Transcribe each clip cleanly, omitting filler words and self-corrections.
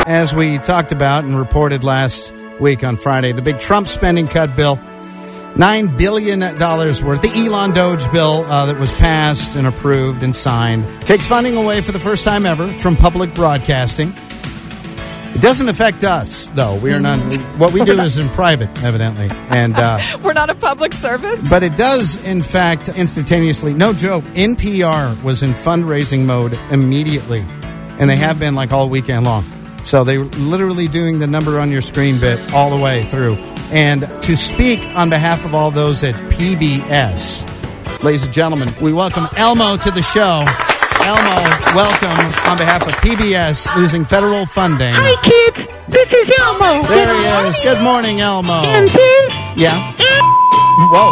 As we talked about and reported last week on Friday, the big Trump spending cut bill, $9 billion worth. The Elon Doge bill that was passed and approved and signed takes funding away for the first time ever from public broadcasting. It doesn't affect us, though. We are not. What we do is in private, evidently, and we're not a public service. But it does, in fact, instantaneously. No joke. NPR was in fundraising mode immediately, and they have been like all weekend long. So they were literally doing the number on your screen bit all the way through. And to speak on behalf of all those at PBS, ladies and gentlemen, we welcome Elmo to the show. Elmo, welcome on behalf of PBS, losing federal funding. Hi, kids. This is Elmo. There he is. Good morning, Elmo. And this Yeah. Whoa.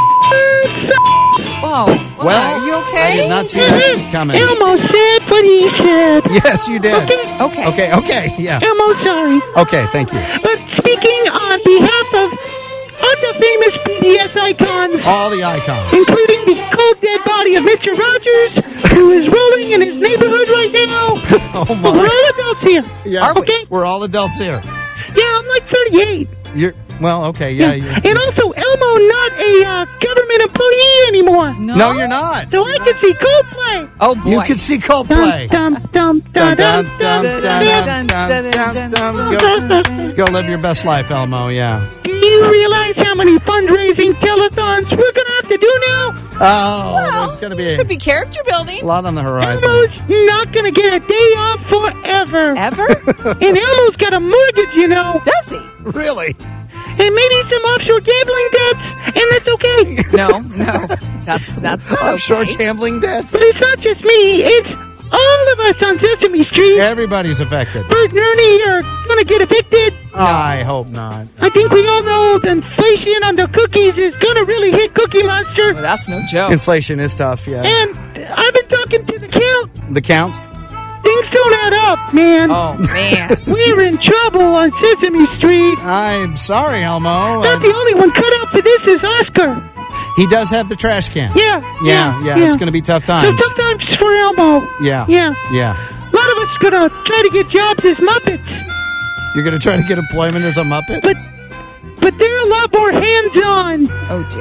Whoa. Well, are you okay? I did not see that coming. Elmo said what he said. Yes, you did. Okay. Yeah. Elmo, sorry. Okay, thank you. But speaking on behalf of other famous PBS icons, All the icons. including the cold dead body of Mr. Rogers, who is rolling in his neighborhood right now. Oh, We're my. all adults here. Yeah, Okay? we're all adults here. Yeah, I'm like 38. Well, okay, yeah. And also, Elmo not a government employee anymore. No, you're not. So I can see Coldplay. Oh, boy. You can see Coldplay. Dum, dum, dum, Dun, dum, dun, dum, dun, dum, dun, dun, dun, dun. Go live your best life, Elmo, yeah. Do you realize how many fundraising telethons we're going to have to do now? Oh, there's going to be Could be character building. a lot on the horizon. Elmo's not going to get a day off forever. Ever? And Elmo's got a mortgage, you know. Does he? Really? And maybe some offshore gambling debts, and that's okay. No. That's not Offshore okay. gambling debts? But it's not just me. It's all of us on Sesame Street. Everybody's affected. Bert and Ernie are going to get evicted. I hope not. I think we all know the inflation on the cookies is going to really hit Cookie Monster. Well, that's no joke. Inflation is tough, yeah. And I've been talking to the count. The count? Things don't add up, man. Oh, man. We're in trouble on Sesame Street. I'm sorry, Elmo. Not the only one cut out for this is Oscar. He does have the trash can. Yeah. It's going to be tough So times. sometimes for Elmo. Yeah. Yeah. Yeah. A lot of us are going to try to get jobs as Muppets. You're going to try to get employment as a Muppet? But they're a lot more hands-on. Oh, dear.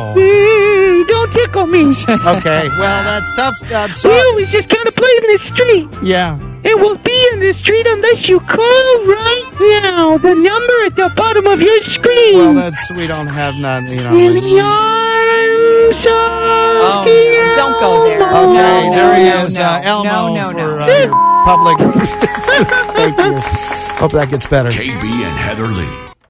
Oh. Don't tickle me. Okay. Well, that's tough. I'm We sorry. always just kind of play in the street. Yeah. It will be in the street unless you call right now. The number at the bottom of your screen. Well, we don't have none, In the arms of Oh, the no. Don't go there. Elmo. Okay, No, there he no, is, no. Elmo No. for your public. Thank you. Hope that gets better. KB and Heather Lee.